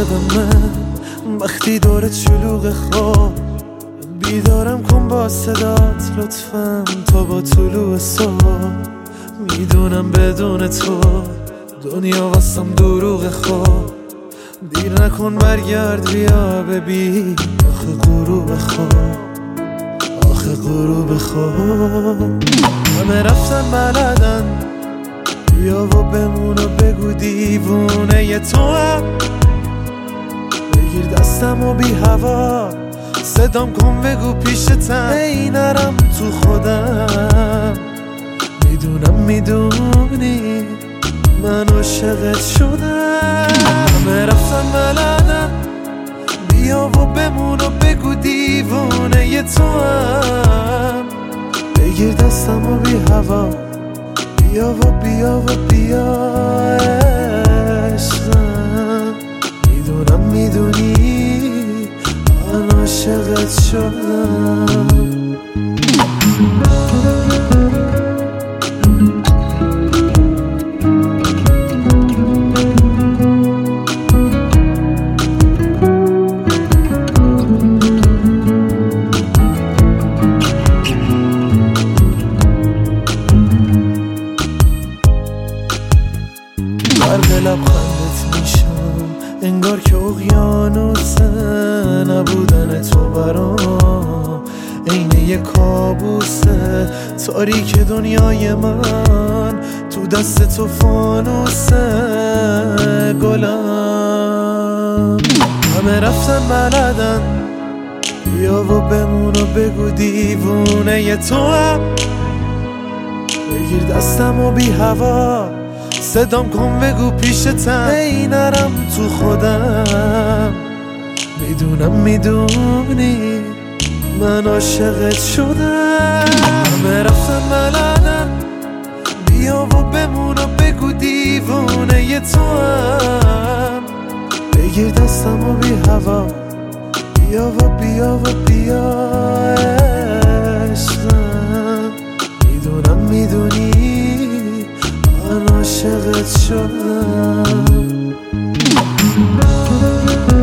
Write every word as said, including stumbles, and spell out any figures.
عاشق من وقتی دورت شلوغ خواب بیدارم کن با صدات لطفاً تا با طلوع صبح. میدونم بدون تو دنیا واسم دروغ خواب. دیر نکن برگرد بیا ببین آخه غروب خواب، آخه غروب خواب. همه رفتن بلدن بیا و بمون و بگو دیوونه ی تو هم. بگیر دستم و بی هوا صدام کن بگو پیشتم ای نرم تو خودم. میدونم میدونی من عاشقت شدم. همه رفتن بلدن بیا و بمون و بگو دیوونه ی تو هم. بگیر دستم و بی هوا بیا و بیا و بیا عشقم. میدونم میدونی من عاشقت شدم. برق لبخندت میشم انگار که اقیانوسه. نبودن تو برام عین یه کابوسه. تاریک دنیای من تو دست تو فانوسه گلم. همه رفتن بلدن بیا و بمون و بگو دیوونه ی تو هم. بگیر دستم و بی هوا صدام کن بگو پیشتم ای نرم تو خودم. میدونم میدونی من عاشقت شدم. همه رفتن بلدن بیا و بمون و بگو دیوونه ی تو هم. بگیر دستم و بی هوا بیا و بیا و بیا عشقم. میدونم میدونی من عاشقت شدم.